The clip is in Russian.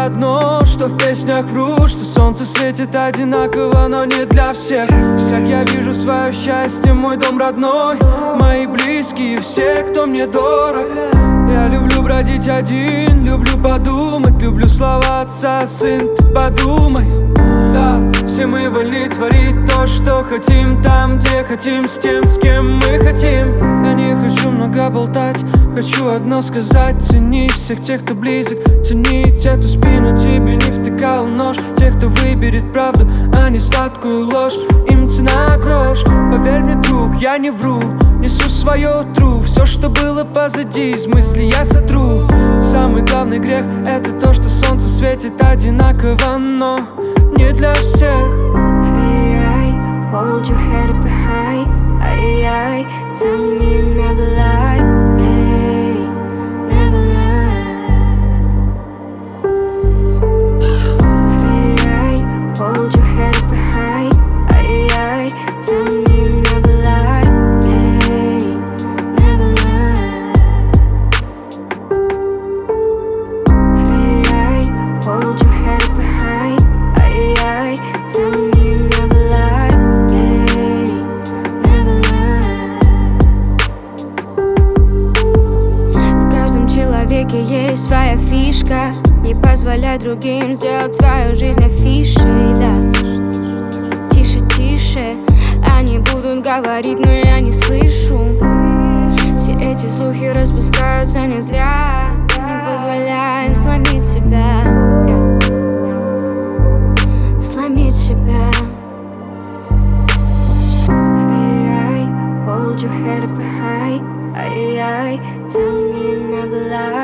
про одно, что в песнях врут, что солнце светит одинаково, но не для всех. Всяк я вижу свое счастье, мой дом родной, мои близкие, все, кто мне дорог. Я люблю бродить один, люблю подумать, люблю слова отца: сын, ты подумай. Да, все мы вольны творить то, что хотим, там, где хотим, с тем, с кем мы хотим. Я не хочу много болтать, хочу одно сказать: цени всех тех, кто близок, цени тех, кто спину тебе не втыкал нож, тех, кто выберет правду, а не сладкую ложь. Им цена грош, поверь мне, друг, я не вру, несу свое тру. Все, что было позади, из мыслей я сотру. Самый главный грех — это то, что солнце светит одинаково, но не для всех. Hey, hold your head up high. Hey, tell me you never lie. Hey, never lie. Hey, hold your head up high. Hey, tell me you never lie. Hey, never lie. Hey, hold your head up high. Hey, tell me you never lie. Hey, never lie. В каждом человеке есть своя фишка. Не позволяй другим сделать свою жизнь афишей, да. Тише, тише, они будут говорить, но я не слышу. Все эти слухи распускаются не зря. Не позволяем сломить себя, сломить себя. Hey, hold your head up high. Tell me you never lie.